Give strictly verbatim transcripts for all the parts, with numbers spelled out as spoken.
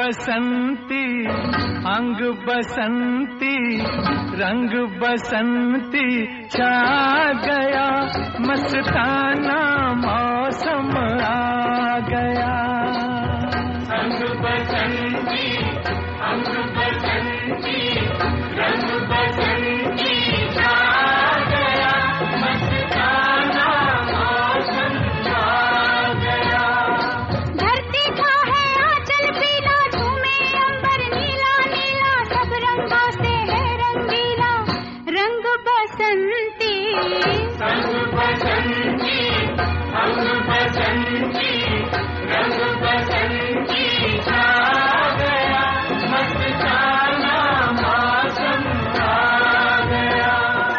बसंती अंग बसंती रंग बसंती छा गया, मस्ताना मौसम आ गया। अंग बसंती अंग बसंती रंग बसंती छा गया, मस्ताना मौसम आ गया। धरती का है आंचल पीला, झूमे अंबर नीला नीला, सब रंगों से है रंगीला रंग बसंती। अंग बसंती अंग बसंती रंग बसंती छा गया, मस्ताना मौसम आ गया।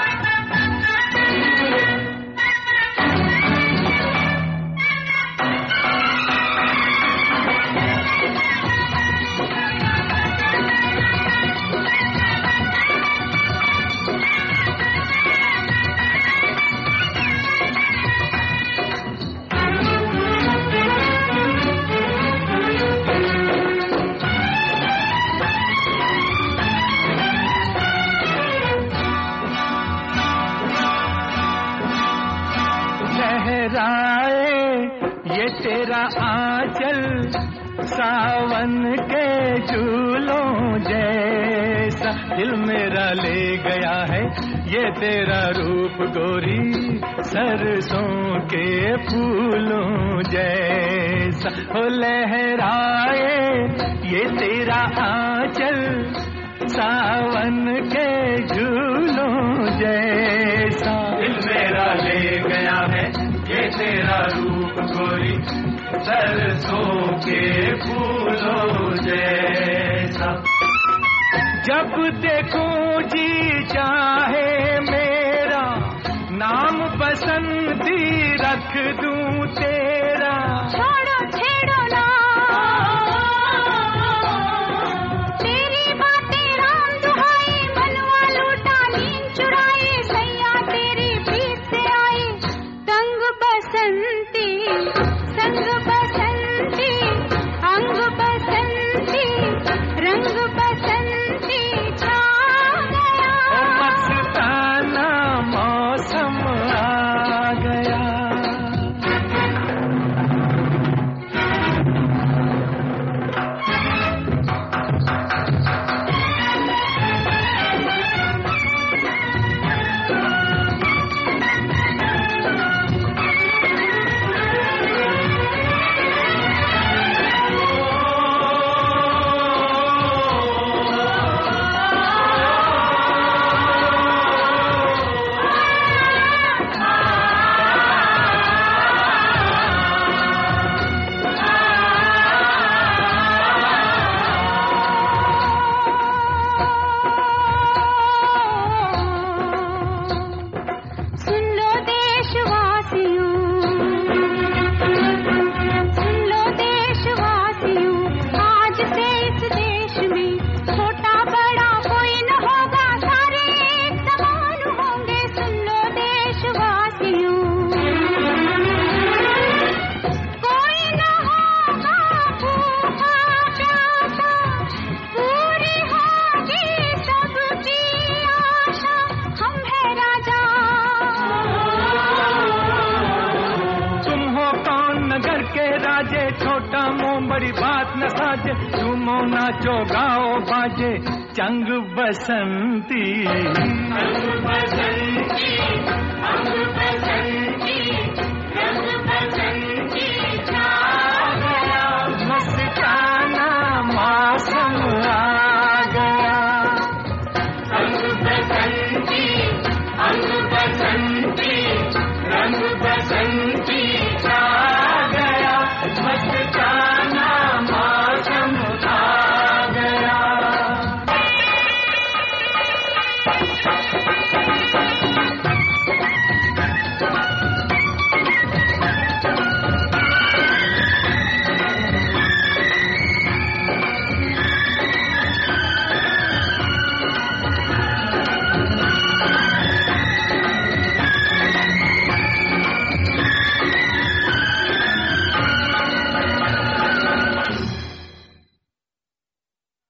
लहराए ये तेरा आंचल सावन के झूलों जैसा, दिल मेरा ले गया है ये तेरा रूप गोरी, सरसों के फूलों जैसा। हो लहराए ये तेरा आंचल सावन के झूलों जैसा, दिल मेरा ले गया है ये तेरा रूप गोरी, सरसों के फूलों जैसा। जब देखूं जी चाहे मेरा नाम बसंती रख दूं तेरा। छोड़ो छेड़ो ना तेरी बातें राम दुहाई, मनवा लूटा नींद चुराई, सैया तेरी प्रीत से आई तंग बसंती। संग बसंती अंग बसंती रंग बसंती छा गया, मस्ताना मौसम आ गया। सुन लो देशवासियों, सुन लो देशवासियों, आज से इस देश में छोटा बड़ा कोई न होगा, सारे एक समान होंगे। सुन लो देशवासियों, कोई न होगा भूखा प्यासा, पूरी होगी सबकी आशा, हम है राजा। तुम हो कौन नगर के राजे, छोटा मुंह बड़ी बात न साजे, झूमो नाचो गाओ बाजे चंग बसंती। अंग बसंती अंग बसंती रंग बसंती छा गया, मस्ताना मौसम आ गया। अंग बसंती अंग बसंती रंग बसंती